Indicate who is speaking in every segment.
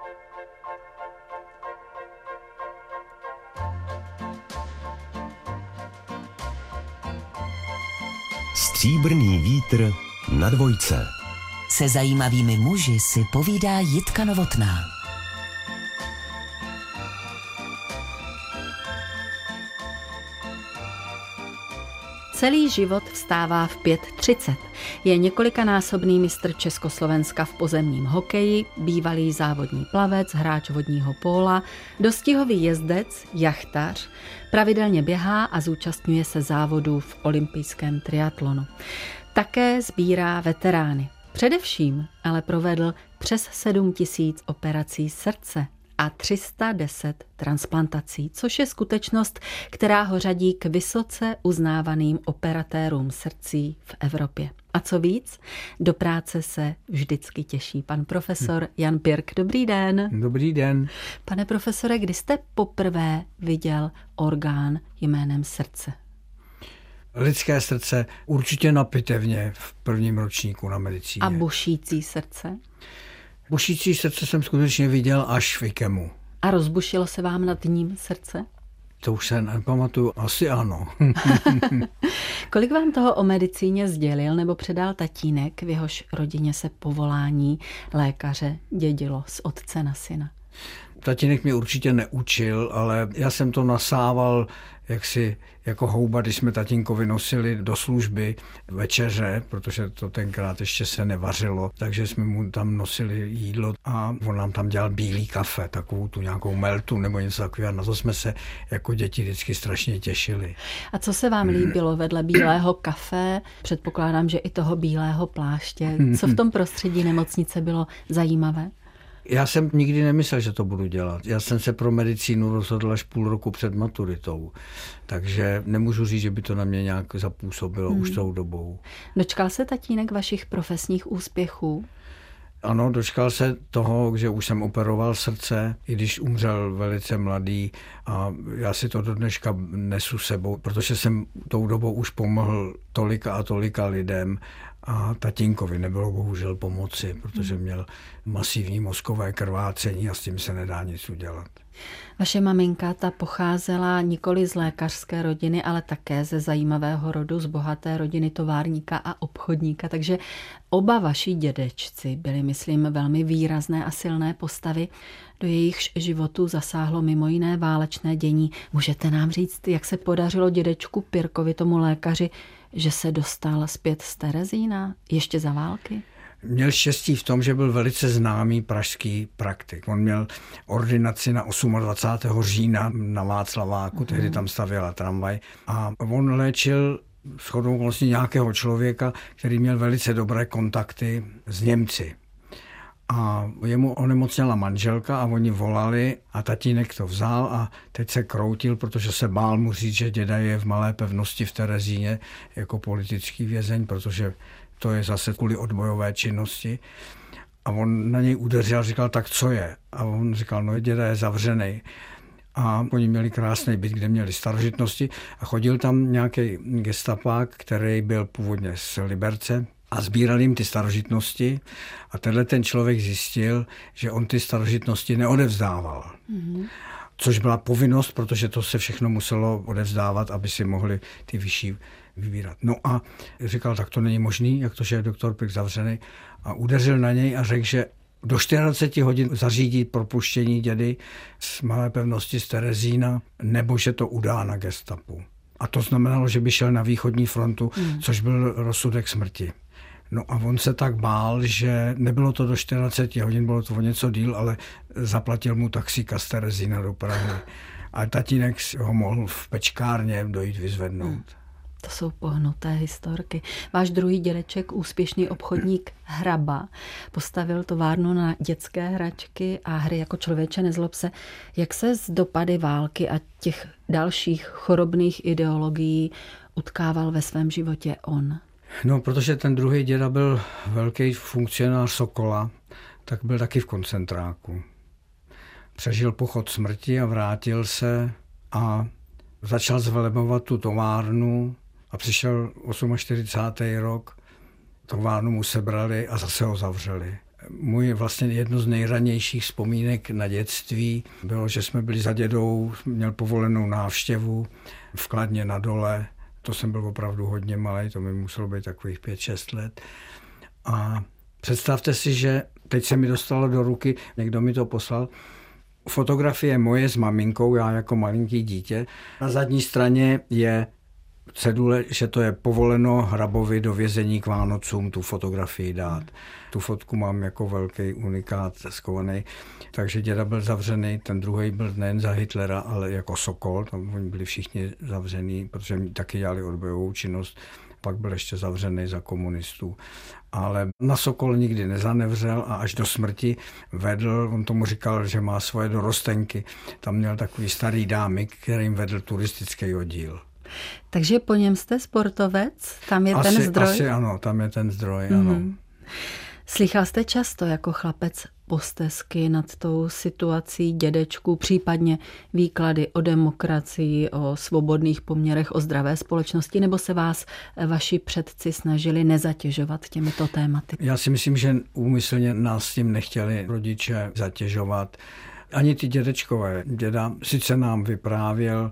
Speaker 1: Stříbrný vítr na dvojce.
Speaker 2: Se zajímavými muži si povídá Jitka Novotná.
Speaker 3: Celý život vstává v 5:30. Je několikanásobný mistr Československa v pozemním hokeji, bývalý závodní plavec, hráč vodního póla, dostihový jezdec, jachtař, pravidelně běhá a zúčastňuje se závodů v olympijském triatlonu. Také sbírá veterány. Především ale provedl přes 7 000 operací srdce a 310 transplantací, což je skutečnost, která ho řadí k vysoce uznávaným operatérům srdcí v Evropě. A co víc, do práce se vždycky těší pan profesor Jan Pirk. Dobrý den.
Speaker 4: Dobrý den.
Speaker 3: Pane profesore, kdy jste poprvé viděl orgán jménem srdce?
Speaker 4: Lidské srdce určitě na pitevně v prvním ročníku na medicíně.
Speaker 3: A bušící srdce?
Speaker 4: Bušící srdce jsem skutečně viděl až v IKEMu.
Speaker 3: A rozbušilo se vám nad ním srdce?
Speaker 4: To už se nepamatuju, asi ano.
Speaker 3: Kolik vám toho o medicíně sdělil nebo předal tatínek, v jehož rodině se povolání lékaře dědilo z otce na syna?
Speaker 4: Tatínek mě určitě neučil, ale já jsem to nasával jaksi jako houba, když jsme tatínkovi nosili do služby večeře, protože to tenkrát ještě se nevařilo, takže jsme mu tam nosili jídlo a on nám tam dělal bílý kafe, takovou tu nějakou meltu nebo něco takového. Na to jsme se jako děti vždycky strašně těšili.
Speaker 3: A co se vám líbilo vedle bílého kafe? Předpokládám, že i toho bílého pláště. Co v tom prostředí nemocnice bylo zajímavé?
Speaker 4: Já jsem nikdy nemyslel, že to budu dělat. Já jsem se pro medicínu rozhodl až půl roku před maturitou, takže nemůžu říct, že by to na mě nějak zapůsobilo už tou dobou.
Speaker 3: Dočkal se tatínek vašich profesních úspěchů?
Speaker 4: Ano, dočkal se toho, že už jsem operoval srdce, i když umřel velice mladý a já si to do dneška nesu sebou, protože jsem tou dobou už pomohl tolika a tolika lidem a tatínkovi nebylo bohužel pomoci, protože měl masivní mozkové krvácení a s tím se nedá nic udělat.
Speaker 3: Vaše maminka ta pocházela nikoli z lékařské rodiny, ale také ze zajímavého rodu, z bohaté rodiny továrníka a obchodníka, takže oba vaši dědečci byli, myslím, velmi výrazné a silné postavy, do jejichž životu zasáhlo mimo jiné válečné dění. Můžete nám říct, jak se podařilo dědečku Pirkovi, tomu lékaři, že se dostal zpět z Terezína ještě za války?
Speaker 4: Měl štěstí v tom, že byl velice známý pražský praktik. On měl ordinaci na 28. října na Václaváku, tehdy tam stavěla tramvaj a on léčil shodou vlastně nějakého člověka, který měl velice dobré kontakty s Němci. A jemu onemocněla manželka a oni volali a tatínek to vzal a teď se kroutil, protože se bál mu říct, že děda je v Malé Pevnosti v Terezíně jako politický vězeň, protože to je zase kvůli odbojové činnosti. A on na něj udeřil a říkal, tak co je? A on říkal, no děda je zavřenej. A oni měli krásný byt, kde měli starožitnosti a chodil tam nějaký gestapák, který byl původně z Liberce a sbíral jim ty starožitnosti a tenhle ten člověk zjistil, že on ty starožitnosti neodevzdával. Což byla povinnost, protože to se všechno muselo odevzdávat, aby si mohli ty vyšší vybírat. No a říkal, tak to není možný, jak to, že je doktor Pirk zavřený a udeřil na něj a řekl, že do 24 hodin zařídí propuštění dědy z Malé Pevnosti z Terezína, nebo že to udá na gestapu. A to znamenalo, že by šel na východní frontu, což byl rozsudek smrti. No a on se tak bál, že nebylo to do 24 hodin, bylo to o něco díl, ale zaplatil mu taxíka z Terezína do Prahy. A tatínek ho mohl v pečkárně dojít vyzvednout.
Speaker 3: To jsou pohnuté historky. Váš druhý dědeček, úspěšný obchodník Hraba, postavil továrnu na dětské hračky a hry jako Člověče nezlob se. Jak se z dopady války a těch dalších chorobných ideologií utkával ve svém životě on?
Speaker 4: No, protože ten druhý děda byl velký funkcionář Sokola, tak byl taky v koncentráku. Přežil pochod smrti a vrátil se a začal zvelebovat tu továrnu a přišel 48. rok, továrnu mu sebrali a zase ho zavřeli. Můj vlastně jedno z nejranějších vzpomínek na dětství bylo, že jsme byli za dědou, měl povolenou návštěvu v Kladně na Dole. To jsem byl opravdu hodně malý, to mi muselo být takových 5-6 let. A představte si, že teď se mi dostalo do ruky, někdo mi to poslal, fotografie moje s maminkou, já jako malinký dítě. Na zadní straně je cedule, že to je povoleno Hrabovi do vězení k Vánocům tu fotografii dát. Tu fotku mám jako velký unikát skovaný. Takže děda byl zavřený, ten druhý byl nejen za Hitlera, ale jako Sokol, tam oni byli všichni zavřený, protože taky dělali odbojovou činnost. Pak byl ještě zavřený za komunistů. Ale na Sokol nikdy nezanevřel a až do smrti vedl, on tomu říkal, že má svoje dorostenky. Tam měl takový starý dámy, kterým vedl turistický oddíl.
Speaker 3: Takže po něm jste sportovec? Tam je ten zdroj?
Speaker 4: Asi ano, tam je ten zdroj, ano.
Speaker 3: Slychal jste často jako chlapec postesky nad tou situací dědečků, případně výklady o demokracii, o svobodných poměrech, o zdravé společnosti, nebo se vás vaši předci snažili nezatěžovat těmito tématy?
Speaker 4: Já si myslím, že úmyslně nás tím nechtěli rodiče zatěžovat. Ani ty dědečkové. Děda sice nám vyprávěl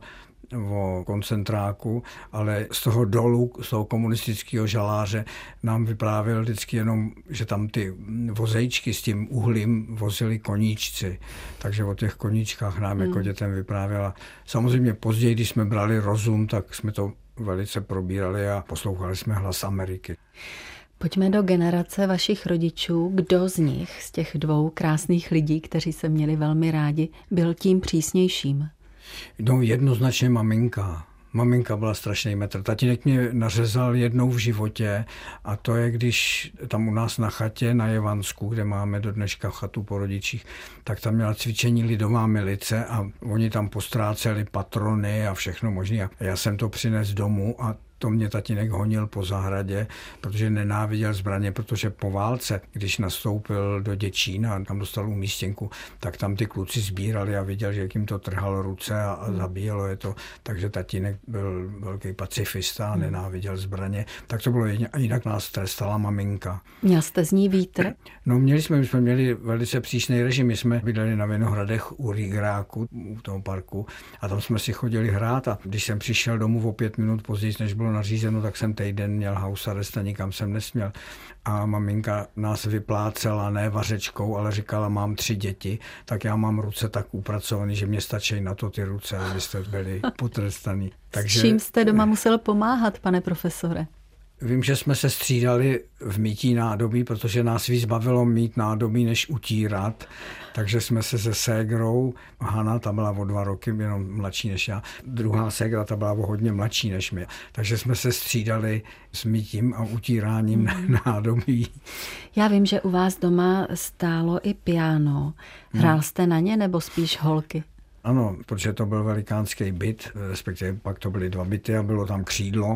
Speaker 4: o koncentráku, ale z toho dolu, z toho komunistického žaláře nám vyprávěl vždycky jenom, že tam ty vozejčky s tím uhlím vozili koníčci. Takže o těch koníčkách nám jako dětem vyprávěla. Samozřejmě později, když jsme brali rozum, tak jsme to velice probírali a poslouchali jsme Hlas Ameriky.
Speaker 3: Pojďme do generace vašich rodičů. Kdo z nich, z těch dvou krásných lidí, kteří se měli velmi rádi, byl tím přísnějším?
Speaker 4: No jednoznačně maminka. Maminka byla strašný metr. Tatínek mě nařezal jednou v životě a to je, když tam u nás na chatě na Jevansku, kde máme do dneška chatu po rodičích, tak tam měla cvičení lidová milice a oni tam postráceli patrony a všechno možné. A já jsem to přinesl domů a to mě tatínek honil po zahradě, protože nenáviděl zbraně, protože po válce, když nastoupil do Děčína a tam dostal umístěnku, tak tam ty kluci sbírali a viděl, že jak jim to trhalo ruce a zabíjelo je to. Takže tatínek byl velký pacifista a nenáviděl zbraně. Tak to bylo a jinak nás trestala maminka.
Speaker 3: Měl jste z ní vítr?
Speaker 4: No my jsme měli velice přísný režim. My jsme bydleli na Vinohradech u Rýgráku, u toho parku a tam jsme si chodili hrát a když jsem přišel domů o 5 minut později, než bylo nařízeno, tak jsem týden měl house arrest a nikam jsem nesměl. A maminka nás vyplácela ne vařečkou, ale říkala, mám 3 děti, tak já mám ruce tak upracovaný, že mě stačí na to ty ruce, abyste byli potrestaný.
Speaker 3: Takže... S čím jste doma musel pomáhat, pane profesore?
Speaker 4: Vím, že jsme se střídali v mýtí nádobí, protože nás víc bavilo mít nádobí, než utírat. Takže jsme se ségrou, Hana, ta byla o 2 roky, jenom mladší než já. Druhá ségra, ta byla o hodně mladší než mě. Takže jsme se střídali s mýtím a utíráním nádobí.
Speaker 3: Já vím, že u vás doma stálo i piano. Hrál jste na ně nebo spíš holky?
Speaker 4: Ano, protože to byl velikánský byt, respektive pak to byly 2 byty a bylo tam křídlo.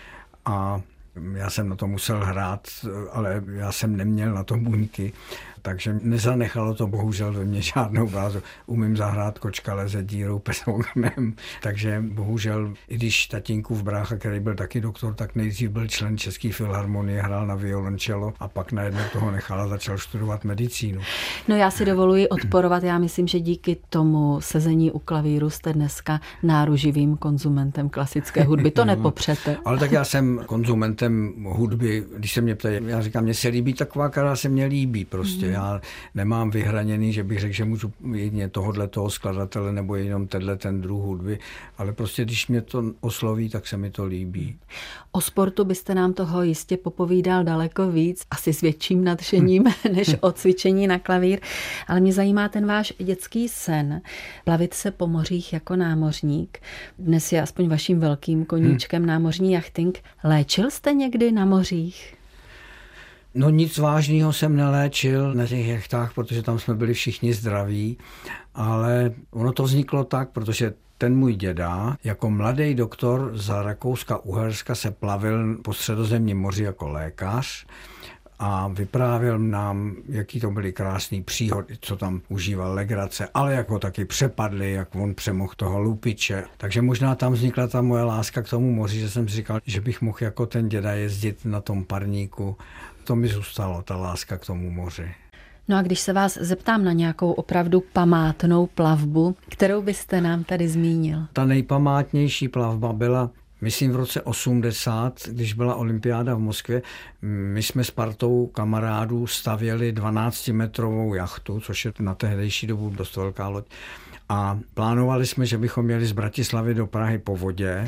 Speaker 4: A já jsem na to musel hrát, ale já jsem neměl na to buňky, takže nezanechalo to bohužel ve mně žádnou bázu. Umím zahrát Kočka leze dírou pesounem, takže bohužel, i když tatínkův brácha, který byl taky doktor, tak nejdřív byl člen České filharmonie, hrál na violoncello a pak najednou toho nechal a začal studovat medicínu.
Speaker 3: No já si dovoluji odporovat, já myslím, že díky tomu sezení u klavíru jste dneska náruživým konzumentem klasické hudby, to nepopřete.
Speaker 4: Ale tak já jsem konzumentem hudby, když se mě ptají, já říkám, mně se líbí taková, která se mně líbí prostě. Já nemám vyhraněný, že bych řekl, že můžu jedině tohoto skladatele nebo jenom ten druh hudby, ale prostě když mě to osloví, tak se mi to líbí.
Speaker 3: O sportu byste nám toho jistě popovídal daleko víc, asi s větším nadšením, než o cvičení na klavír, ale mě zajímá ten váš dětský sen, plavit se po mořích jako námořník. Dnes je aspoň vaším velkým koníčkem námořní jachting. Léčil jste někdy na mořích?
Speaker 4: No nic vážného jsem neléčil na těch jachtách, protože tam jsme byli všichni zdraví, ale ono to vzniklo tak, protože ten můj děda jako mladý doktor za Rakouska-Uherska se plavil po Středozemním moři jako lékař a vyprávěl nám, jaký to byly krásný příhody, co tam užíval legrace, ale jak ho taky přepadli, jak on přemohl toho lupiče. Takže možná tam vznikla ta moje láska k tomu moři, že jsem si říkal, že bych mohl jako ten děda jezdit na tom parníku. To mi zůstalo, ta láska k tomu moři.
Speaker 3: No a když se vás zeptám na nějakou opravdu památnou plavbu, kterou byste nám tady zmínil?
Speaker 4: Ta nejpamátnější plavba byla, myslím, v roce 80, když byla olympiáda v Moskvě. My jsme s partou kamarádů stavěli 12-metrovou jachtu, což je na tehdejší dobu dost velká loď. A plánovali jsme, že bychom jeli z Bratislavy do Prahy po vodě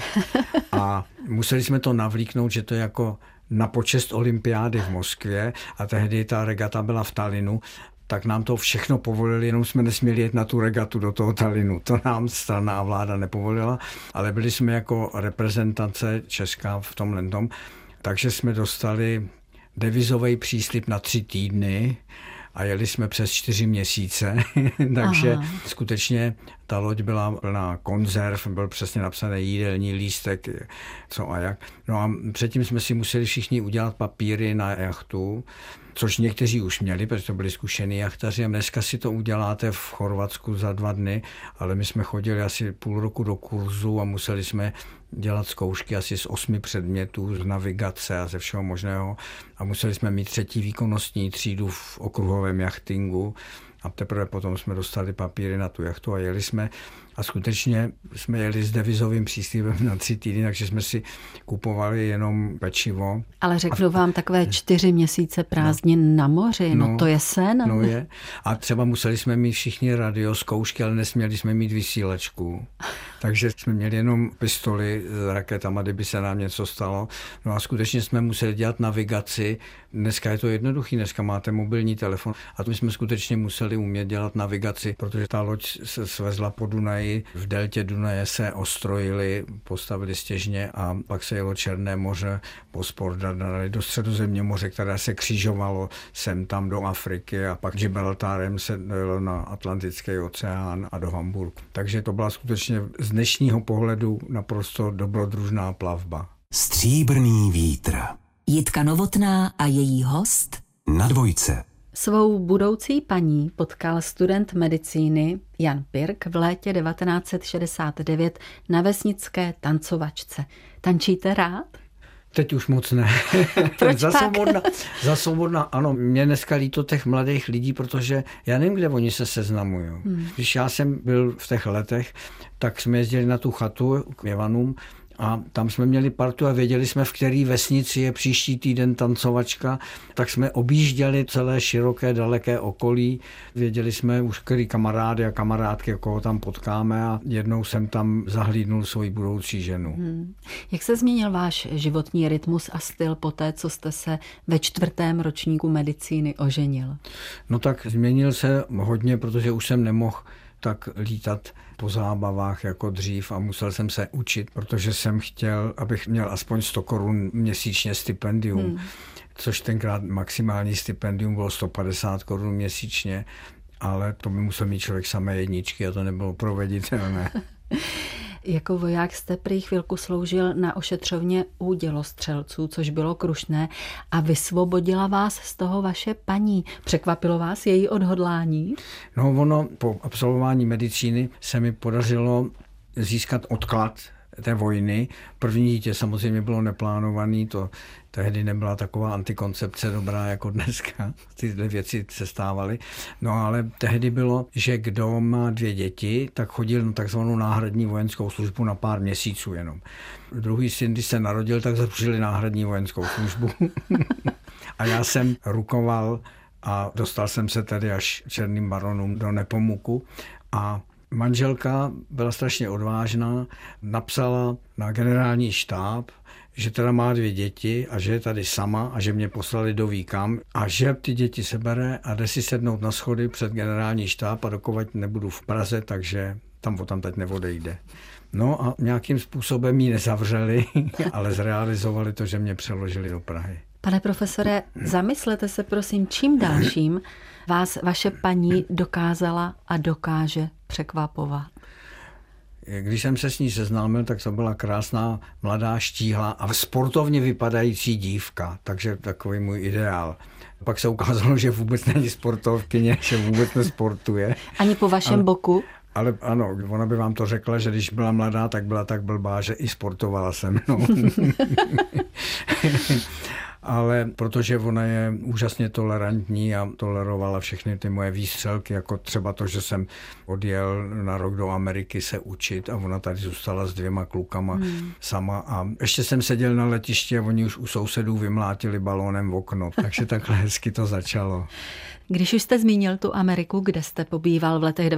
Speaker 4: a museli jsme to navlíknout, že to je jako na počest olympiády v Moskvě a tehdy ta regata byla v Talinu, tak nám to všechno povolili, jenom jsme nesměli jet na tu regatu do toho Talinu. To nám strana a vláda nepovolila, ale byli jsme jako reprezentace Česká v tomhle tom, takže jsme dostali devizový příslib na 3 týdny a jeli jsme přes 4 měsíce, takže skutečně ta loď byla plná konzerv, byl přesně napsaný jídelní lístek, co a jak. No a předtím jsme si museli všichni udělat papíry na jachtu, což někteří už měli, protože to byli zkušení jachtaři. A dneska si to uděláte v Chorvatsku za 2 dny, ale my jsme chodili asi půl roku do kurzu a museli jsme dělat zkoušky asi z 8 předmětů, z navigace a ze všeho možného. A museli jsme mít 3. výkonnostní třídu v okruhovém jachtingu. A teprve potom jsme dostali papíry na tu jachtu a jeli jsme. A skutečně jsme jeli s devizovým příslibem na 3 týdny, takže jsme si kupovali jenom pečivo.
Speaker 3: Ale řeknu vám, takové 4 měsíce prázdnin na moři, no to je sen.
Speaker 4: No je. A třeba museli jsme mít všichni radiozkoušky, ale nesměli jsme mít vysílačku. Takže jsme měli jenom pistoli s raketama, kdyby se nám něco stalo. No a skutečně jsme museli dělat navigaci. Dneska je to jednoduchý, dneska máte mobilní telefon. A to jsme skutečně museli umět dělat navigaci, protože ta loď se svezla po Dunaji. V deltě Dunaje se ostrojili, postavili stěžně a pak se jelo Černé moře, Bospor, Dardanely do Středozemního moře, které se křižovalo sem tam do Afriky a pak Gibraltarem se dojelo na Atlantický oceán a do Hamburku. Takže to byla skutečně z dnešního pohledu naprosto dobrodružná plavba.
Speaker 1: Stříbrný vítr.
Speaker 2: Jitka Novotná a její host
Speaker 1: Na dvojce.
Speaker 3: Svou budoucí paní potkal student medicíny Jan Pirk v létě 1969 na vesnické tancovačce. Tančíte rád?
Speaker 4: Teď už moc ne.
Speaker 3: Proč
Speaker 4: za svobodna, ano. Mě dneska líto těch mladých lidí, protože já nevím, kde oni se seznamují. Když já jsem byl v těch letech, tak jsme jezdili na tu chatu k Jevanům a tam jsme měli partu a věděli jsme, v který vesnici je příští týden tancovačka, tak jsme objížděli celé široké, daleké okolí. Věděli jsme už, který kamarády a kamarádky, koho tam potkáme a jednou jsem tam zahlídnul svoji budoucí ženu.
Speaker 3: Jak se změnil váš životní rytmus a styl poté, co jste se ve 4. ročníku medicíny oženil?
Speaker 4: No tak změnil se hodně, protože už jsem nemohl tak lítat po zábavách jako dřív a musel jsem se učit, protože jsem chtěl, abych měl aspoň 100 korun měsíčně stipendium, což tenkrát maximální stipendium bylo 150 korun měsíčně, ale to by musel mít člověk samé jedničky a to nebylo proveditelné.
Speaker 3: Jako voják jste prý chvilku sloužil na ošetřovně u dělostřelců, což bylo krušné, a vysvobodila vás z toho vaše paní. Překvapilo vás její odhodlání?
Speaker 4: No ono, po absolvování medicíny se mi podařilo získat odklad té vojny. První dítě samozřejmě bylo neplánovaný, to tehdy nebyla taková antikoncepce dobrá jako dneska. Tyhle věci se stávaly. No ale tehdy bylo, že kdo má 2 děti, tak chodil na takzvanou náhradní vojenskou službu na pár měsíců jenom. Druhý syn, když se narodil, tak zrušili náhradní vojenskou službu. A já jsem rukoval a dostal jsem se tedy až černým baronům do Nepomuku a manželka byla strašně odvážná, napsala na generální štáb, že teda má 2 děti a že je tady sama a že mě poslali do Víkam a že ty děti sebere a jde si sednout na schody před generální štáb a dokud nebudu v Praze, takže tam teď neodejde. No a nějakým způsobem ji nezavřeli, ale zrealizovali to, že mě přeložili do Prahy.
Speaker 3: Pane profesore, zamyslete se prosím, čím dalším vás vaše paní dokázala a dokáže překvapovat.
Speaker 4: Když jsem se s ní seznámil, tak to byla krásná, mladá, štíhlá a sportovně vypadající dívka, takže takový můj ideál. Pak se ukázalo, že vůbec není sportovkyně, že vůbec nesportuje.
Speaker 3: Ani po vašem boku?
Speaker 4: Ale ano, ona by vám to řekla, že když byla mladá, tak byla tak blbá, že i sportovala se mnou. ale protože ona je úžasně tolerantní a tolerovala všechny ty moje výstřelky, jako třeba to, že jsem odjel na rok do Ameriky se učit a ona tady zůstala s 2 klukama sama a ještě jsem seděl na letišti a oni už u sousedů vymlátili balónem v okno, takže takhle hezky to začalo.
Speaker 3: Když už jste zmínil tu Ameriku, kde jste pobýval v letech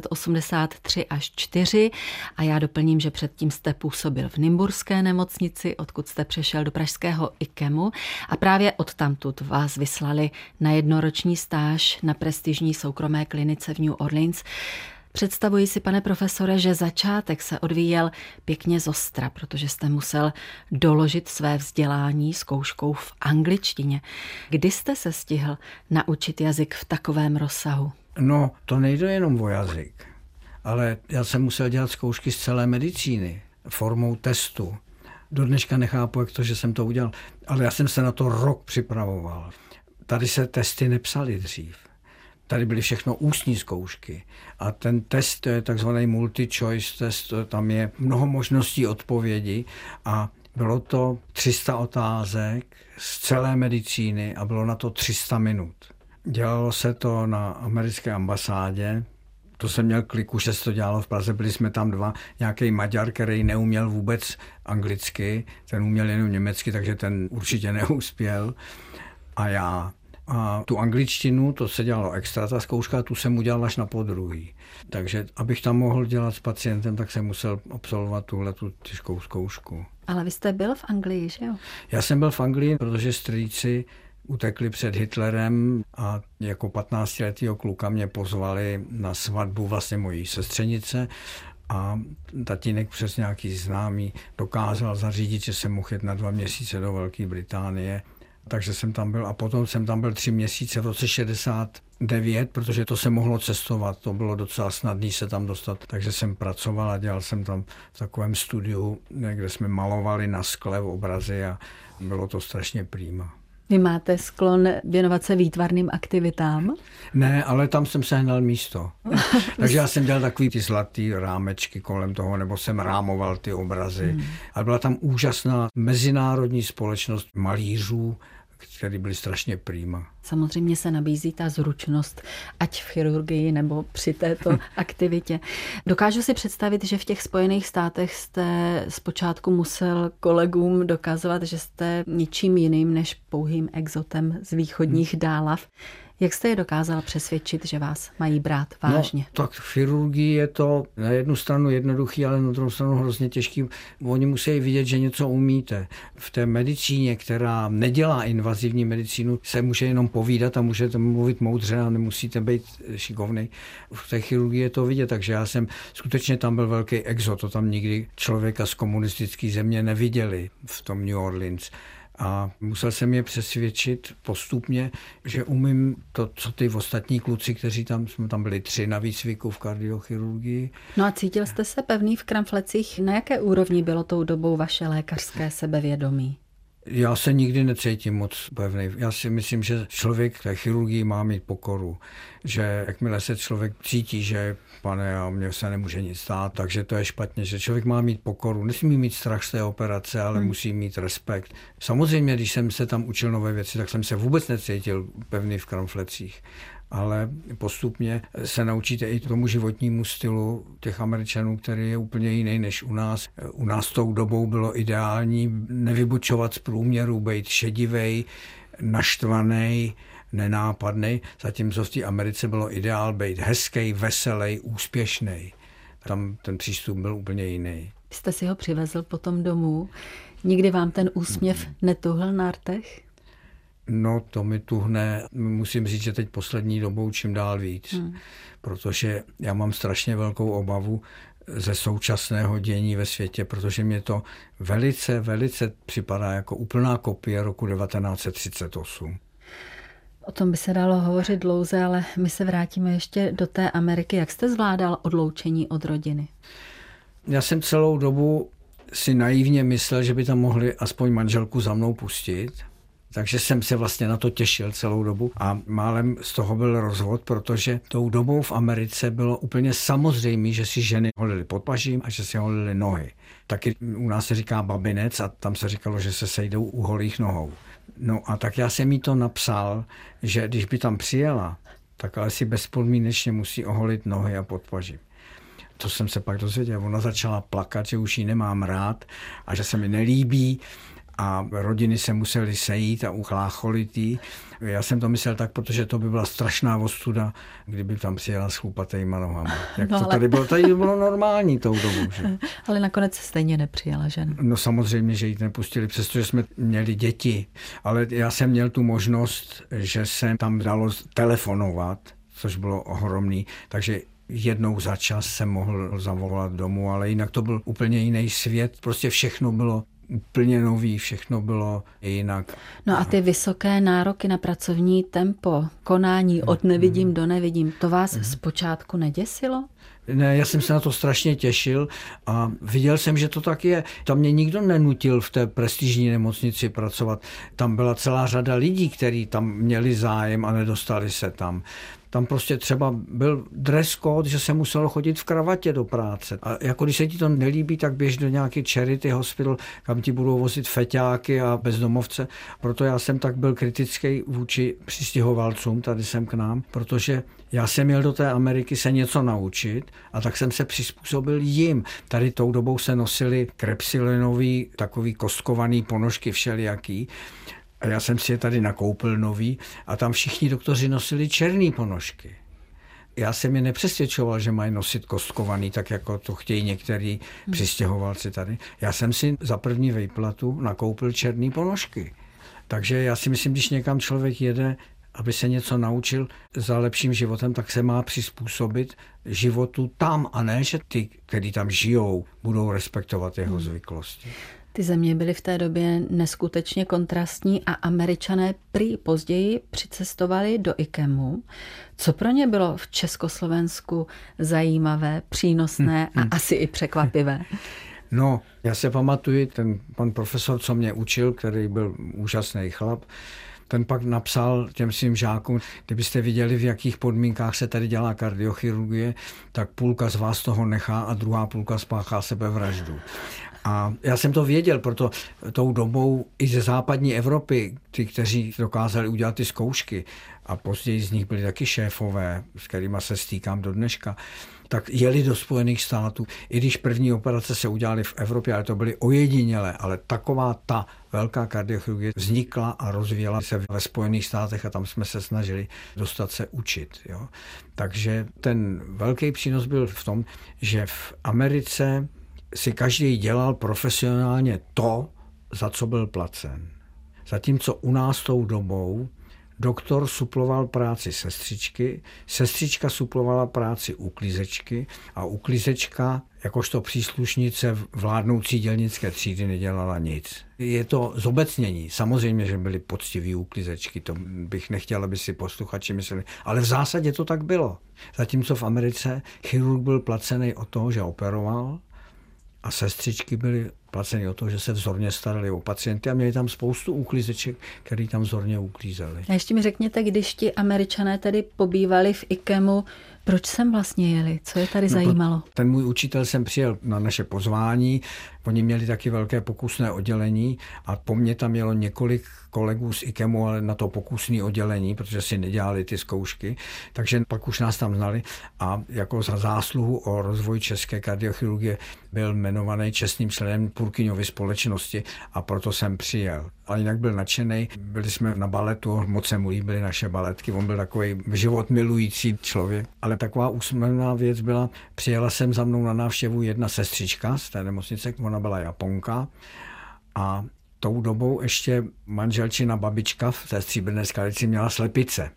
Speaker 3: 1983 až 4 a já doplním, že předtím jste působil v Nymburské nemocnici, odkud jste přešel do pražského IKEMu a právě odtamtud vás vyslali na jednoroční stáž na prestižní soukromé klinice v New Orleans. Představuji si, pane profesore, že začátek se odvíjel pěkně zostra, protože jste musel doložit své vzdělání zkouškou v angličtině. Kdy jste se stihl naučit jazyk v takovém rozsahu?
Speaker 4: No, to nejde jenom o jazyk, ale já jsem musel dělat zkoušky z celé medicíny formou testu. Do dneška nechápu, jak to, že jsem to udělal, ale já jsem se na to rok připravoval. Tady se testy nepsaly dřív. Tady byly všechno ústní zkoušky a ten test, to je takzvaný multi-choice test, tam je mnoho možností odpovědi a bylo to 300 otázek z celé medicíny a bylo na to 300 minut. Dělalo se to na americké ambasádě, to jsem měl kliku, že se to dělalo v Praze, byli jsme tam 2, nějaký Maďar, který neuměl vůbec anglicky, ten uměl jenom německy, takže ten určitě neuspěl a já. A tu angličtinu, to se dělalo extra, ta zkouška, tu jsem udělal až na podruhý. Takže abych tam mohl dělat s pacientem, tak jsem musel absolvovat tuhletu těžkou zkoušku.
Speaker 3: Ale vy jste byl v Anglii, že jo?
Speaker 4: Já jsem byl v Anglii, protože strýci utekli před Hitlerem a jako 15letýho kluka mě pozvali na svatbu vlastně mojí sestřenice a tatínek přes nějaký známý dokázal zařídit, že jsem mohl jet na 2 měsíce do Velké Británie. Takže jsem tam byl a potom jsem tam byl 3 měsíce v roce 69, protože to se mohlo cestovat, to bylo docela snadné se tam dostat. Takže jsem pracoval a dělal jsem tam v takovém studiu, kde jsme malovali na skle obrazy a bylo to strašně prýma.
Speaker 3: Vy máte sklon věnovat se výtvarným aktivitám?
Speaker 4: Ne, ale tam jsem sehnal místo. Takže já jsem dělal takový ty zlatý rámečky kolem toho, nebo jsem rámoval ty obrazy. A byla tam úžasná mezinárodní společnost malířů, který byli strašně prýma.
Speaker 3: Samozřejmě se nabízí ta zručnost, ať v chirurgii nebo při této aktivitě. Dokážu si představit, že v těch Spojených státech jste zpočátku musel kolegům dokazovat, že jste ničím jiným než pouhým exotem z východních dálav. Jak jste je dokázal přesvědčit, že vás mají brát vážně?
Speaker 4: No, tak v chirurgii je to na jednu stranu jednoduchý, ale na druhou stranu hrozně těžký. Oni musí vidět, že něco umíte. V té medicíně, která nedělá invazivní medicínu, se může jenom povídat a můžete mluvit moudře a nemusíte být šikovnej. V té chirurgii je to vidět, takže já jsem skutečně tam byl velký exot, to tam nikdy člověka z komunistické země neviděli v tom New Orleans. A musel jsem je přesvědčit postupně, že umím to, co ty ostatní kluci, kteří jsme tam byli 3 na výcviku v kardiochirurgii.
Speaker 3: No a cítil jste se pevný v kramflecích? Na jaké úrovni bylo tou dobou vaše lékařské sebevědomí?
Speaker 4: Já se nikdy necítím moc pevný. Já si myslím, že člověk v té chirurgii má mít pokoru. Že jakmile se člověk cítí, že pane, a mně se nemůže nic stát, takže to je špatně, že člověk má mít pokoru. Nesmí mít strach z té operace, ale musí mít respekt. Samozřejmě, když jsem se tam učil nové věci, tak jsem se vůbec necítil pevný v kramflecích. Ale postupně se naučíte i tomu životnímu stylu těch Američanů, který je úplně jiný než u nás. U nás tou dobou bylo ideální nevybočovat z průměru, být šedivej, naštvaný, nenápadný, zatímco v té Americe bylo ideál být hezký, veselý, úspěšný. Tam ten přístup byl úplně jiný.
Speaker 3: Jste si ho přivezl potom domů? Nikdy vám ten úsměv netuhl na rtech?
Speaker 4: No, to mi tuhne, musím říct, že teď poslední dobou čím dál víc, protože já mám strašně velkou obavu ze současného dění ve světě, protože mě to velice, velice připadá jako úplná kopie roku 1938.
Speaker 3: O tom by se dalo hovořit dlouze, ale my se vrátíme ještě do té Ameriky. Jak jste zvládal odloučení od rodiny?
Speaker 4: Já jsem celou dobu si naivně myslel, že by tam mohli aspoň manželku za mnou pustit, takže jsem se vlastně na to těšil celou dobu a málem z toho byl rozvod, protože tou dobou v Americe bylo úplně samozřejmé, že si ženy holily pod pažím a že si holily nohy. Taky u nás se říká babinec a tam se říkalo, že se sejdou u holých nohou. No a tak já jsem jí to napsal, že když by tam přijela, tak ale si bezpodmínečně musí oholit nohy a podpaží. To jsem se pak dozvěděl. Ona začala plakat, že už ji nemám rád a že se mi nelíbí a rodiny se musely sejít a uchlácholit jí. Já jsem to myslel tak, protože to by byla strašná ostuda, kdyby tam přijela s chlupatejma nohama. Jak no, to tady bylo normální tou dobou. Že?
Speaker 3: Ale nakonec se stejně nepřijela, že?
Speaker 4: No samozřejmě, že ji nepustili, přestože jsme měli děti. Ale já jsem měl tu možnost, že jsem tam dalo telefonovat, což bylo ohromný, takže jednou za čas jsem mohl zavolat domů, ale jinak to byl úplně jiný svět. Prostě všechno bylo úplně nový, všechno bylo jinak.
Speaker 3: No a ty vysoké nároky na pracovní tempo, konání od nevidím do nevidím, to vás zpočátku neděsilo?
Speaker 4: Ne, já jsem se na to strašně těšil a viděl jsem, že to tak je. Tam mě nikdo nenutil v té prestižní nemocnici pracovat. Tam byla celá řada lidí, kteří tam měli zájem a nedostali se tam. Tam prostě třeba byl dress code, že se muselo chodit v kravatě do práce. A jako když se ti to nelíbí, tak běž do nějaký charity hospital, kam ti budou vozit feťáky a bezdomovce. Proto já jsem tak byl kritický vůči přistěhovalcům, tady jsem k nám, protože já jsem měl do té Ameriky se něco naučit a tak jsem se přizpůsobil jim. Tady tou dobou se nosily krepsilenový, takový kostkovaný ponožky všelijaký. A já jsem si je tady nakoupil nový a tam všichni doktoři nosili černý ponožky. Já jsem je nepřesvědčoval, že mají nosit kostkovaný, tak jako to chtějí některý přistěhovalci tady. Já jsem si za první výplatu nakoupil černý ponožky. Takže já si myslím, když někam člověk jede, aby se něco naučil za lepším životem, tak se má přizpůsobit životu tam a ne, že ty, kteří tam žijou, budou respektovat jeho zvyklosti.
Speaker 3: Ty země byly v té době neskutečně kontrastní a Američané prý později přicestovali do IKEMu. Co pro ně bylo v Československu zajímavé, přínosné a asi i překvapivé?
Speaker 4: No, já se pamatuju, ten pan profesor, co mě učil, který byl úžasný chlap, ten pak napsal těm svým žákům, kdybyste viděli, v jakých podmínkách se tady dělá kardiochirurgie, tak půlka z vás toho nechá a druhá půlka spáchá sebevraždu. A já jsem to věděl, proto tou dobou i ze západní Evropy, ty, kteří dokázali udělat ty zkoušky, a později z nich byli taky šéfové, s kterými se stýkám do dneška, tak jeli do Spojených států. I když první operace se udělaly v Evropě, ale to byly ojedinělé, ale taková ta velká kardiochirurgie vznikla a rozvíjela se ve Spojených státech a tam jsme se snažili dostat se učit. Jo. Takže ten velký přínos byl v tom, že v Americe si každý dělal profesionálně to, za co byl placen. Zatímco u nás tou dobou doktor suploval práci sestřičky, sestřička suplovala práci uklízečky a uklízečka jakožto příslušnice vládnoucí dělnické třídy nedělala nic. Je to zobecnění. Samozřejmě, že byly poctiví uklízečky, to bych nechtěl, aby si posluchači mysleli, ale v zásadě to tak bylo. Zatímco v Americe chirurg byl placený o toho, že operoval, a sestřičky byly placeny o to, že se vzorně starali o pacienty a měli tam spoustu uklízeček, který tam vzorně uklízeli.
Speaker 3: A ještě mi řekněte, když ti Američané tedy pobývali v IKEMu, proč sem vlastně jeli? Co je tady zajímalo?
Speaker 4: Ten můj učitel sem přijel na naše pozvání, oni měli taky velké pokusné oddělení a po mně tam mělo několik kolegů z IKEMu, ale na to pokusné oddělení, protože si nedělali ty zkoušky, takže pak už nás tam znali a jako za zásluhu o rozvoj české kardiochirurgie byl jmenovaný čestným členem Purkyňovy společnosti a proto jsem přijel. Ale jinak byl nadšený, byli jsme na baletu, moc se mu líbily naše baletky, on byl takový život milující člověk. Ale taková úsměvná věc byla, přijela jsem za mnou na návštěvu jedna sestřička z té nemocnice, ona byla Japonka a tou dobou ještě manželčina babička v té Stříbrné Skalici měla slepice.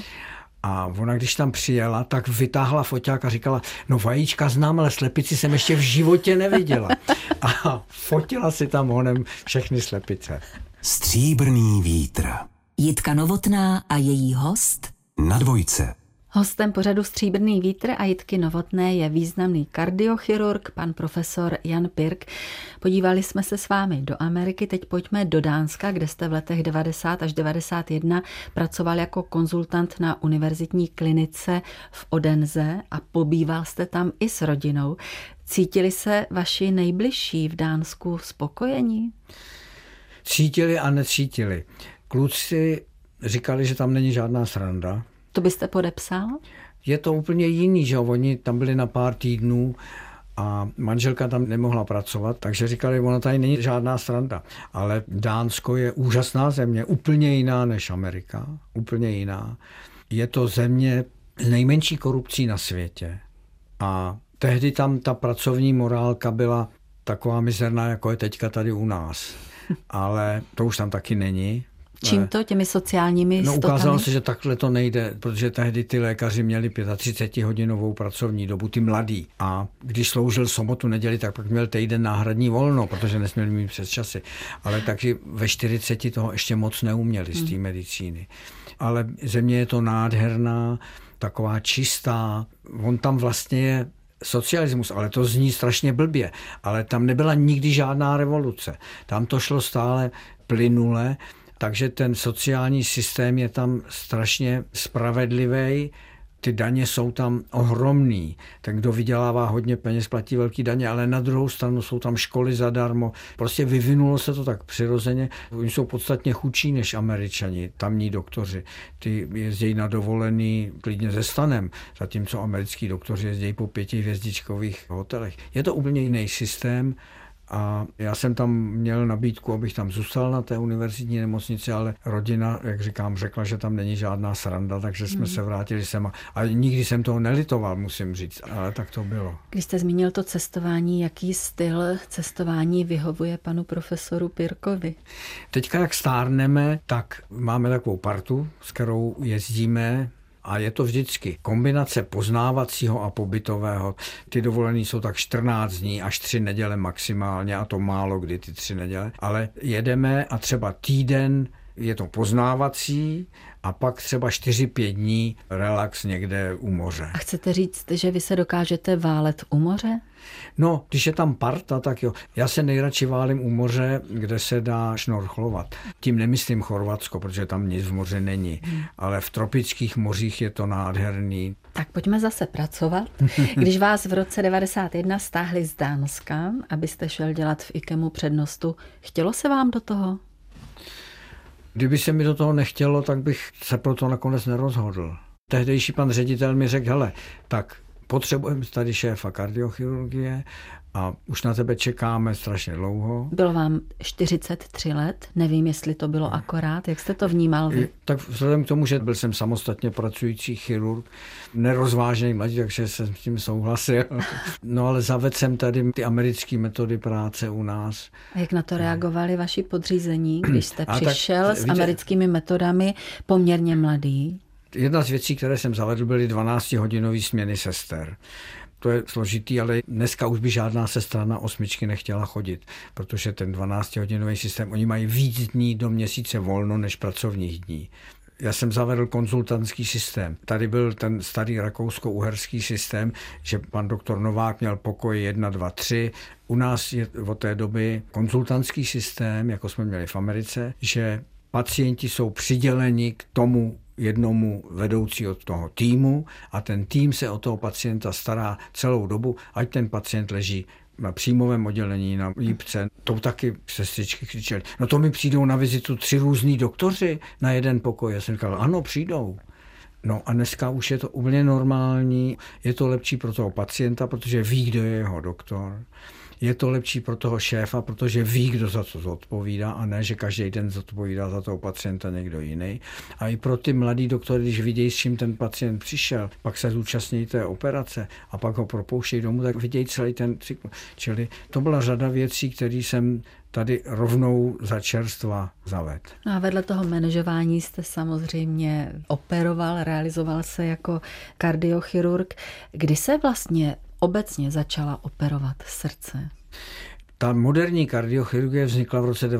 Speaker 4: A ona, když tam přijela, tak vytáhla foťák a říkala, no vajíčka znám, ale slepici jsem ještě v životě neviděla. A fotila si tam honem všechny slepice.
Speaker 1: Stříbrný vítr.
Speaker 2: Jitka Novotná a její host
Speaker 1: Na dvojce.
Speaker 3: Hostem pořadu Stříbrný vítr a Jitky Novotné je významný kardiochirurg, pan profesor Jan Pirk. Podívali jsme se s vámi do Ameriky, teď pojďme do Dánska, kde jste v letech 90 až 91 pracoval jako konzultant na univerzitní klinice v Odense a pobýval jste tam i s rodinou. Cítili se vaši nejbližší v Dánsku spokojení?
Speaker 4: Cítili a necítili. Kluci říkali, že tam není žádná sranda.
Speaker 3: To byste podepsal?
Speaker 4: Je to úplně jiný, že oni tam byli na pár týdnů a manželka tam nemohla pracovat, takže říkali, ona tady není žádná sranda. Ale Dánsko je úžasná země, úplně jiná než Amerika, úplně jiná. Je to země s nejmenší korupcí na světě. A tehdy tam ta pracovní morálka byla taková mizerná, jako je teďka tady u nás. Ale to už tam taky není.
Speaker 3: Čím to? Těmi sociálními stotami?
Speaker 4: Ukázalo se, že takhle to nejde, protože tehdy ty lékaři měli 35hodinovou pracovní dobu, ty mladí. A když sloužil sobotu, neděli, tak pak měl týden náhradní volno, protože nesměli mít přes časy. Ale taky ve 40 toho ještě moc neuměli z té medicíny. Ale země je to nádherná, taková čistá. On tam vlastně je socialismus, ale to zní strašně blbě. Ale tam nebyla nikdy žádná revoluce. Tam to šlo stále plynule. Takže ten sociální systém je tam strašně spravedlivý, ty daně jsou tam ohromný. Ten, kdo vydělává hodně peněz, platí velký daně, ale na druhou stranu jsou tam školy zadarmo. Prostě vyvinulo se to tak přirozeně. Oni jsou podstatně chudší než Američani, tamní doktoři. Ty jezdí na dovolený klidně se stanem, zatímco americký doktoři jezdí po 5hvězdičkových hotelech. Je to úplně jiný systém. A já jsem tam měl nabídku, abych tam zůstal na té univerzitní nemocnici, ale rodina, jak říkám, řekla, že tam není žádná sranda, takže jsme se vrátili sem. A nikdy jsem toho nelitoval, musím říct, ale tak to bylo.
Speaker 3: Když jste zmínil to cestování, jaký styl cestování vyhovuje panu profesoru Pirkovi?
Speaker 4: Teďka, jak stárneme, tak máme takovou partu, s kterou jezdíme. A je to vždycky kombinace poznávacího a pobytového. Ty dovolený jsou tak 14 dní až 3 neděle maximálně, a to málo kdy ty 3 neděle. Ale jedeme a třeba týden je to poznávací a pak třeba 4-5 dní relax někde u moře.
Speaker 3: A chcete říct, že vy se dokážete válet u moře?
Speaker 4: No, když je tam parta, tak jo. Já se nejradši válím u moře, kde se dá šnorchlovat. Tím nemyslím Chorvatsko, protože tam nic v moři není. Ale v tropických mořích je to nádherný.
Speaker 3: Tak pojďme zase pracovat. Když vás v roce 1991 stáhli z Dánska, abyste šel dělat v IKEMu přednostu, chtělo se vám do toho?
Speaker 4: Kdyby se mi do toho nechtělo, tak bych se pro to nakonec nerozhodl. Tehdejší pan ředitel mi řekl, hele, tak potřebujeme tady šéfa kardiochirurgie a už na tebe čekáme strašně dlouho.
Speaker 3: Bylo vám 43 let, nevím, jestli to bylo akorát, jak jste to vnímal vy?
Speaker 4: Tak vzhledem k tomu, že byl jsem samostatně pracující chirurg, nerozvážený mladí, takže jsem s tím souhlasil. No ale zavedl jsem tady ty americké metody práce u nás.
Speaker 3: A jak na to reagovali vaši podřízení, když jste přišel s americkými metodami poměrně mladý?
Speaker 4: Jedna z věcí, které jsem zavedl, byly 12-hodinové směny sester. To je složitý, ale dneska už by žádná sestra na 8 nechtěla chodit, protože ten 12-hodinový systém, oni mají víc dní do měsíce volno než pracovních dní. Já jsem zavedl konzultantský systém. Tady byl ten starý rakousko-uherský systém, že pan doktor Novák měl pokoj 1, 2, 3. U nás je od té doby konzultantský systém, jako jsme měli v Americe, že pacienti jsou přiděleni k tomu jednomu vedoucí od toho týmu a ten tým se o toho pacienta stará celou dobu, ať ten pacient leží na příjmovém oddělení, na jípce. To taky sestřičky křičely. No to mi přijdou na vizitu 3 různí doktoři na jeden pokoj. Já jsem říkal, ano, přijdou. No a dneska už je to úplně normální. Je to lepší pro toho pacienta, protože ví, kdo je jeho doktor. Je to lepší pro toho šéfa, protože ví, kdo za to zodpovídá a ne, že každý den zodpovídá za toho pacienta někdo jiný. A i pro ty mladý doktory, když vidějí, s čím ten pacient přišel, pak se zúčastní té operace a pak ho propouštějí domů, tak vidějí celý ten cyklus. Čili to byla řada věcí, které jsem tady rovnou za čerstva zavedl.
Speaker 3: No a vedle toho manažování jste samozřejmě operoval, realizoval se jako kardiochirurg. Kdy se vlastně obecně začala operovat srdce?
Speaker 4: Ta moderní kardiochirurgie vznikla v roce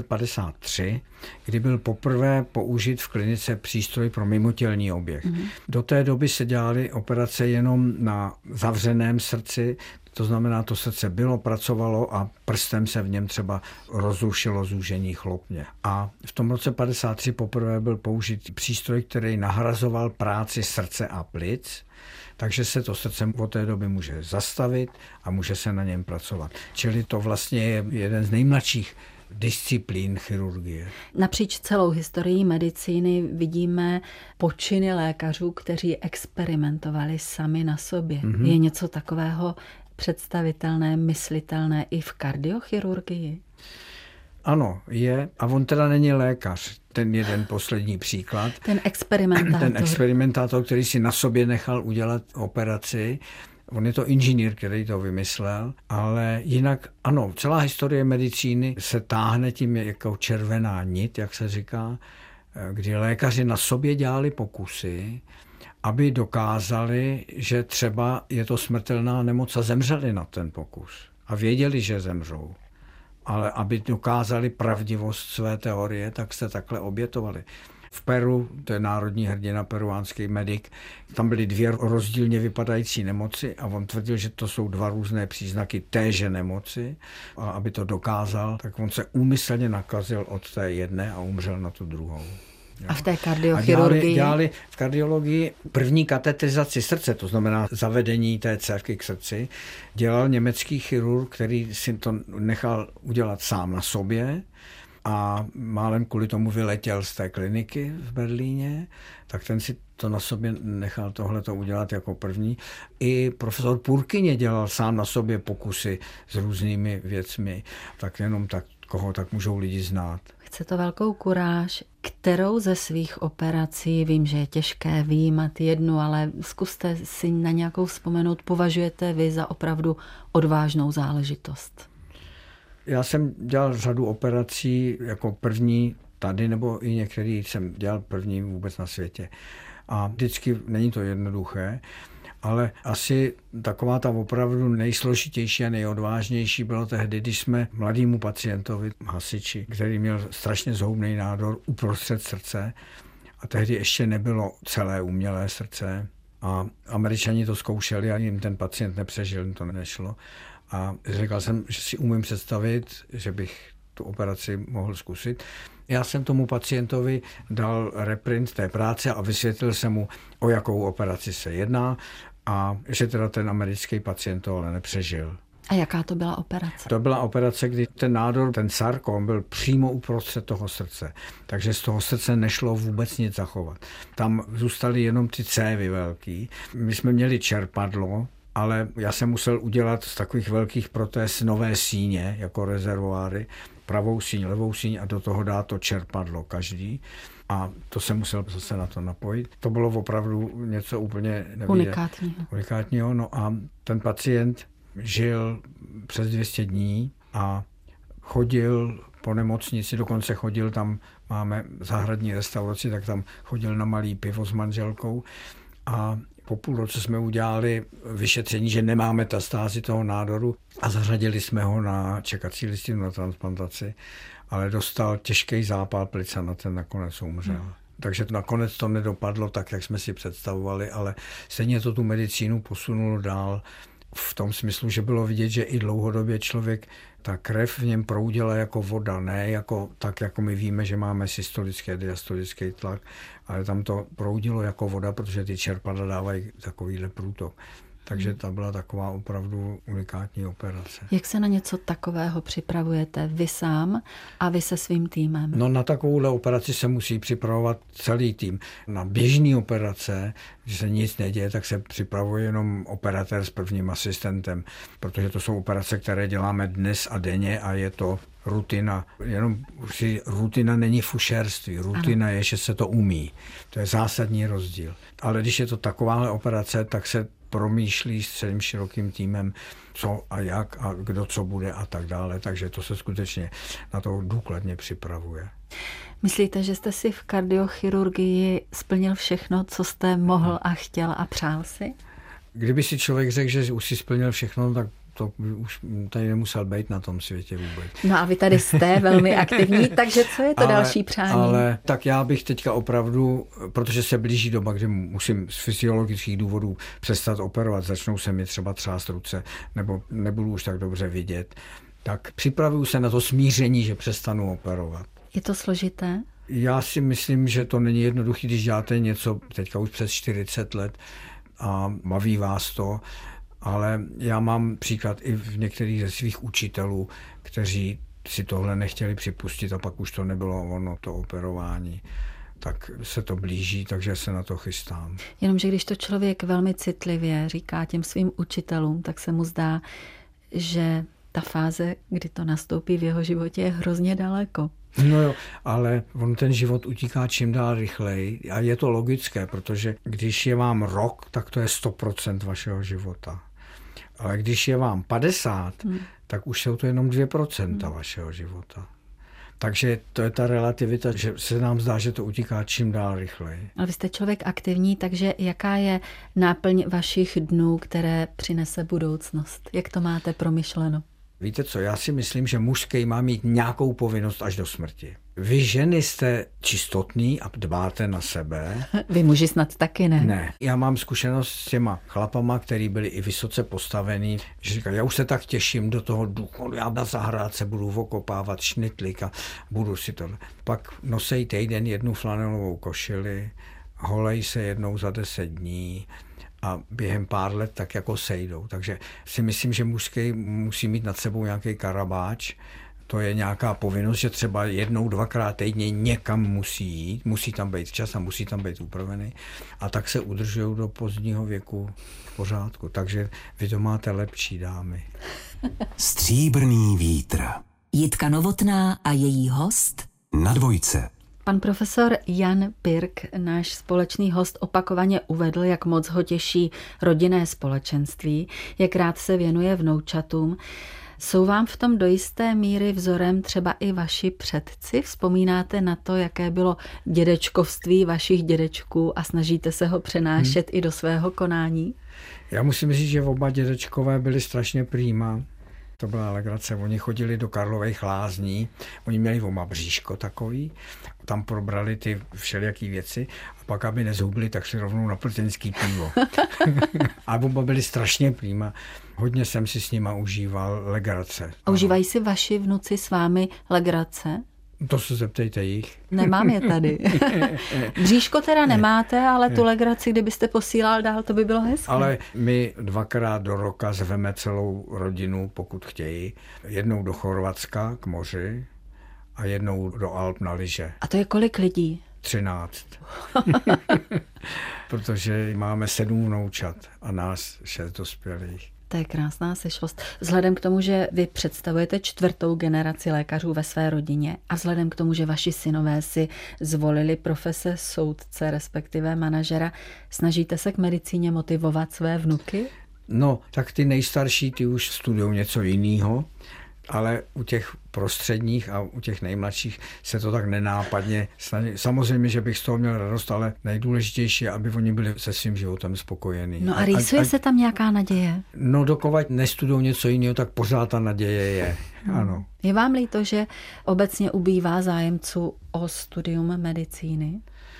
Speaker 4: 1953, kdy byl poprvé použit v klinice přístroj pro mimotělní oběh. Do té doby se dělaly operace jenom na zavřeném srdci, to znamená, to srdce bylo, pracovalo a prstem se v něm třeba rozrušilo zúžení chlopně. A v tom roce 1953 poprvé byl použit přístroj, který nahrazoval práci srdce a plic, takže se to srdce od té doby může zastavit a může se na něm pracovat. Čili to vlastně je jeden z nejmladších disciplín chirurgie.
Speaker 3: Napříč celou historií medicíny vidíme počiny lékařů, kteří experimentovali sami na sobě. Je něco takového představitelné, myslitelné i v kardiochirurgii?
Speaker 4: Ano, je. A on teda není lékař. Ten jeden poslední příklad.
Speaker 3: Ten experimentátor,
Speaker 4: který si na sobě nechal udělat operaci. On je to inženýr, který to vymyslel, ale jinak ano, celá historie medicíny se táhne tím jako červená nit, jak se říká, kdy lékaři na sobě dělali pokusy, aby dokázali, že třeba je to smrtelná nemoc a zemřeli na ten pokus. A věděli, že zemřou. Ale aby dokázali pravdivost své teorie, tak se takhle obětovali. V Peru, to je národní hrdina, peruánský medic, tam byly 2 rozdílně vypadající nemoci a on tvrdil, že to jsou 2 různé příznaky téže nemoci. A aby to dokázal, tak on se úmyslně nakazil od té jedné a umřel na tu druhou.
Speaker 3: A v té kardiochirurgii?
Speaker 4: Dělali v kardiologii první katetrizaci srdce, to znamená zavedení té cévky k srdci. Dělal německý chirurg, který si to nechal udělat sám na sobě a málem kvůli tomu vyletěl z té kliniky v Berlíně, tak ten si to na sobě nechal tohleto udělat jako první. I profesor Purkyně dělal sám na sobě pokusy s různými věcmi, tak jenom tak, koho tak můžou lidi znát.
Speaker 3: Chce to velkou kuráž. Kterou ze svých operací, vím, že je těžké vyjímat jednu, ale zkuste si na nějakou vzpomenout, považujete vy za opravdu odvážnou záležitost?
Speaker 4: Já jsem dělal řadu operací jako první tady, nebo i některý jsem dělal první vůbec na světě. A vždycky není to jednoduché, ale asi taková ta opravdu nejsložitější a nejodvážnější bylo tehdy, když jsme mladému pacientovi, hasiči, který měl strašně zhoubný nádor uprostřed srdce a tehdy ještě nebylo celé umělé srdce a Američani to zkoušeli a jim ten pacient nepřežil, to nešlo. A řekl jsem, že si umím představit, že bych tu operaci mohl zkusit. Já jsem tomu pacientovi dal reprint té práce a vysvětlil jsem mu, o jakou operaci se jedná a že teda ten americký pacient to ale nepřežil.
Speaker 3: A jaká to byla operace?
Speaker 4: To byla operace, kdy ten nádor, ten sarkom byl přímo uprostřed toho srdce. Takže z toho srdce nešlo vůbec nic zachovat. Tam zůstaly jenom ty cévy velký. My jsme měli čerpadlo, ale já jsem musel udělat z takových velkých protéz nové síně, jako rezervoáry, pravou síň, levou síň a do toho dát to čerpadlo každý. A to jsem musel zase na to napojit. To bylo opravdu něco úplně unikátního. No a ten pacient žil přes 200 dní a chodil po nemocnici, dokonce chodil tam, máme zahradní restauraci, tak tam chodil na malý pivo s manželkou a po půl roce jsme udělali vyšetření, že nemá metastázi toho nádoru a zařadili jsme ho na čekací listinu na transplantaci, ale dostal těžký zápal plic a na ten nakonec umřel. Takže nakonec to nedopadlo tak, jak jsme si představovali, ale stejně to tu medicínu posunulo dál v tom smyslu, že bylo vidět, že i dlouhodobě člověk, ta krev v něm proudila jako voda, ne jako tak, jako my víme, že máme systolický a diastolický tlak, ale tam to proudilo jako voda, protože ty čerpadla dávají takovýhle průtok. Takže to byla taková opravdu unikátní operace.
Speaker 3: Jak se na něco takového připravujete vy sám a vy se svým týmem?
Speaker 4: No na takovouhle operaci se musí připravovat celý tým. Na běžné operace, když se nic neděje, tak se připravuje jenom operatér s prvním asistentem, protože to jsou operace, které děláme dnes a denně a je to rutina. Jenom rutina není fušérství. Rutina je, že se to umí. To je zásadní rozdíl. Ale když je to takováhle operace, tak se promýšlí s celým širokým týmem, co a jak a kdo co bude a tak dále. Takže to se skutečně na to důkladně připravuje.
Speaker 3: Myslíte, že jste si v kardiochirurgii splnil všechno, co jste mohl a chtěl a přál si?
Speaker 4: Kdyby si člověk řekl, že už si splnil všechno, tak to už tady nemusel být na tom světě vůbec.
Speaker 3: No a vy tady jste velmi aktivní, takže co je to další přání?
Speaker 4: Ale tak já bych teďka opravdu, protože se blíží doba, kdy musím z fyziologických důvodů přestat operovat, začnou se mi třeba třást ruce, nebo nebudu už tak dobře vidět, tak připravuju se na to smíření, že přestanu operovat.
Speaker 3: Je to složité?
Speaker 4: Já si myslím, že to není jednoduché, když děláte něco teďka už přes 40 let a baví vás to, ale já mám příklad i v některých ze svých učitelů, kteří si tohle nechtěli připustit a pak už to nebylo ono, to operování. Tak se to blíží, takže se na to chystám.
Speaker 3: Jenomže když to člověk velmi citlivě říká těm svým učitelům, tak se mu zdá, že ta fáze, kdy to nastoupí v jeho životě, je hrozně daleko.
Speaker 4: No jo, ale on ten život utíká čím dál rychleji a je to logické, protože když je vám rok, tak to je 100% vašeho života. Ale když je vám 50, tak už jsou to jenom 2% vašeho života. Takže to je ta relativita, že se nám zdá, že to utíká čím dál rychleji.
Speaker 3: Ale vy jste člověk aktivní, takže jaká je náplň vašich dnů, které přinese budoucnost? Jak to máte promyšleno?
Speaker 4: Víte co, já si myslím, že mužský má mít nějakou povinnost až do smrti. Vy ženy jste čistotný a dbáte na sebe.
Speaker 3: Vy muži snad taky ne?
Speaker 4: Ne. Já mám zkušenost s těma chlapama, který byli i vysoce postavení, že říkají, já už se tak těším do toho důchodu, já na zahrádce budu okopávat šnitlik a budu si tohle. Pak nosej týden jednu flanelovou košili, holej se jednou za 10 dní, a během pár let tak jako sejdou. Takže si myslím, že mužský musí mít nad sebou nějaký karabáč. To je nějaká povinnost, že třeba jednou, 2krát týdně někam musí jít, musí tam být včas a musí tam být upravený. A tak se udržují do pozdního věku v pořádku. Takže vy to máte lepší, dámy.
Speaker 1: Stříbrný vítr.
Speaker 2: Jitka Novotná a její host
Speaker 1: Na dvojce.
Speaker 3: Pan profesor Jan Pirk, náš společný host, opakovaně uvedl, jak moc ho těší rodinné společenství, jak rád se věnuje vnoučatům. Jsou vám v tom do jisté míry vzorem třeba i vaši předci? Vzpomínáte na to, jaké bylo dědečkovství vašich dědečků a snažíte se ho přenášet i do svého konání?
Speaker 4: Já musím říct, že oba dědečkové byli strašně prýma. To byla legrace. Oni chodili do Karlových Lázní, oni měli oma bříško takový, tam probrali ty všelijaký věci a pak, aby nezhubli, tak šli rovnou na plzeňský pivo. A oba byli strašně prýma. Hodně jsem si s nima užíval legrace.
Speaker 3: A užívají si vaši vnuci s vámi legrace?
Speaker 4: To se zeptejte jich.
Speaker 3: Nemám je tady. Bříško teda nemáte, ale tu legraci, kdybyste posílal dál, to by bylo hezké.
Speaker 4: Ale my 2krát do roka zveme celou rodinu, pokud chtějí. Jednou do Chorvatska k moři a jednou do Alp na lyže.
Speaker 3: A to je kolik lidí?
Speaker 4: 13. Protože máme 7 vnoučat a nás 6 dospělých.
Speaker 3: To je krásná sešlost. Vzhledem k tomu, že vy představujete 4. generaci lékařů ve své rodině a vzhledem k tomu, že vaši synové si zvolili profese soudce, respektive manažera, snažíte se k medicíně motivovat své vnuky?
Speaker 4: No, tak ty nejstarší, ty už studují něco jiného, ale u těch prostředních a u těch nejmladších se to tak nenápadně snaží. Samozřejmě, že bych z toho měl radost, ale nejdůležitější je, aby oni byli se svým životem spokojení.
Speaker 3: No a rýsuje se tam nějaká naděje?
Speaker 4: No dokud nestudují něco jiného, tak pořád ta naděje je. Ano.
Speaker 3: Je vám líto, že obecně ubývá zájemců o studium medicíny?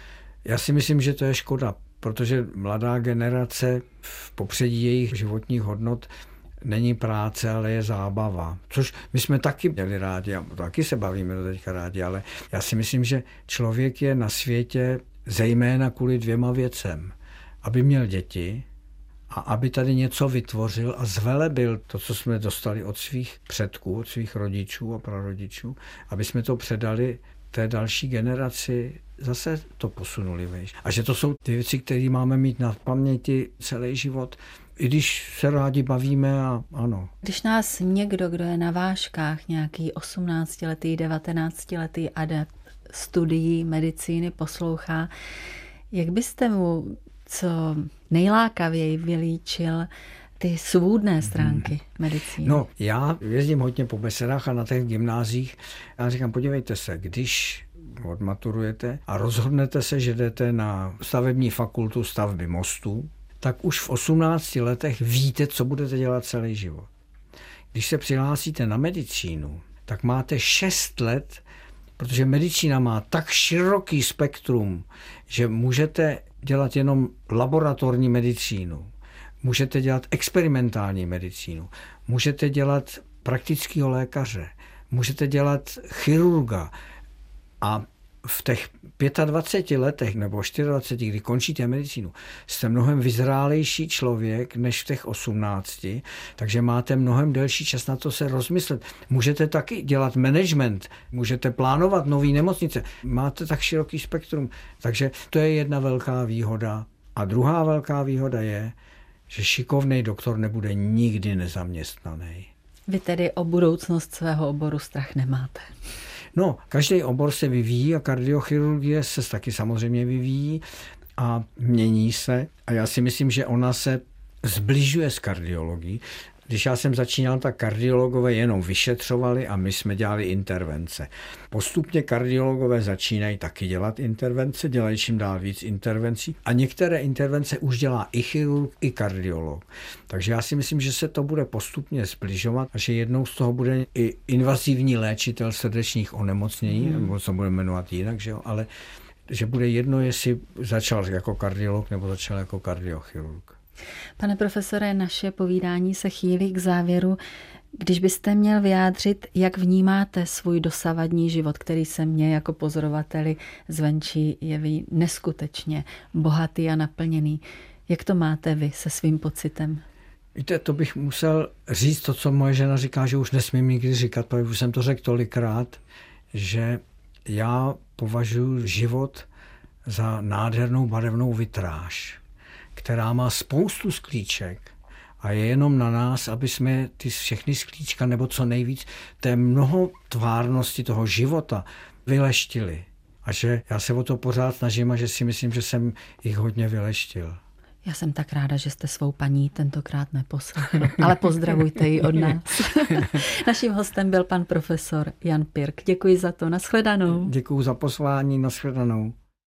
Speaker 4: Já si myslím, že to je škoda, protože mladá generace v popředí jejich životních hodnot není práce, ale je zábava. Což my jsme taky měli rádi a taky se bavíme do teďka rádi, ale já si myslím, že člověk je na světě zejména kvůli 2 věcem. Aby měl děti a aby tady něco vytvořil a zvelebil to, co jsme dostali od svých předků, od svých rodičů a prarodičů, aby jsme to předali té další generaci, zase to posunuli vejš. A že to jsou ty věci, které máme mít na paměti celý život, i když se rádi bavíme a ano.
Speaker 3: Když nás někdo, kdo je na vážkách, nějaký 18letý, 19letý adept studií medicíny poslouchá, jak byste mu co nejlákavěji vylíčil ty svůdné stránky medicíny?
Speaker 4: No, já jezdím hodně po besedách a na těch gymnázích a říkám, podívejte se, když odmaturujete a rozhodnete se, že jdete na stavební fakultu stavby mostů, tak už v 18 letech víte, co budete dělat celý život. Když se přihlásíte na medicínu, tak máte 6 let, protože medicína má tak široký spektrum, že můžete dělat jenom laboratorní medicínu, můžete dělat experimentální medicínu, můžete dělat praktického lékaře, můžete dělat chirurga a v těch 25 letech nebo 24, kdy končíte medicínu, jste mnohem vyzrálejší člověk než v těch 18, takže máte mnohem delší čas na to se rozmyslet. Můžete taky dělat management, můžete plánovat nový nemocnice, máte tak široký spektrum, takže to je jedna velká výhoda. A druhá velká výhoda je, že šikovný doktor nebude nikdy nezaměstnaný.
Speaker 3: Vy tedy o budoucnost svého oboru strach nemáte?
Speaker 4: No, každý obor se vyvíjí a kardiochirurgie se taky samozřejmě vyvíjí a mění se. A já si myslím, že ona se zbližuje s kardiologií. Když já jsem začínal, tak kardiologové jenom vyšetřovali a my jsme dělali intervence. Postupně kardiologové začínají taky dělat intervence, dělají čím dál víc intervencí a některé intervence už dělá i chirurg, i kardiolog. Takže já si myslím, že se to bude postupně zbližovat a že jednou z toho bude i invazivní léčitel srdečních onemocnění, nebo se bude jmenovat jinak, že jo? Ale že bude jedno, jestli začal jako kardiolog nebo začal jako kardiochirurg.
Speaker 3: Pane profesore, naše povídání se chýlí k závěru. Když byste měl vyjádřit, jak vnímáte svůj dosavadní život, který se mně jako pozorovateli zvenčí jeví neskutečně bohatý a naplněný, jak to máte vy se svým pocitem?
Speaker 4: Víte, to bych musel říct to, co moje žena říká, že už nesmím nikdy říkat, protože už jsem to řekl tolikrát, že já považuji život za nádhernou barevnou vitráž, která má spoustu sklíček a je jenom na nás, aby jsme ty všechny sklíčka nebo co nejvíc té mnohotvárnosti toho života vyleštili. A že já se o to pořád snažím a že si myslím, že jsem jich hodně vyleštil.
Speaker 3: Já jsem tak ráda, že jste svou paní tentokrát neposlechl, ale pozdravujte ji od nás. Naším hostem byl pan profesor Jan Pirk. Děkuji za to, nashledanou.
Speaker 4: Děkuji za pozvání, nashledanou.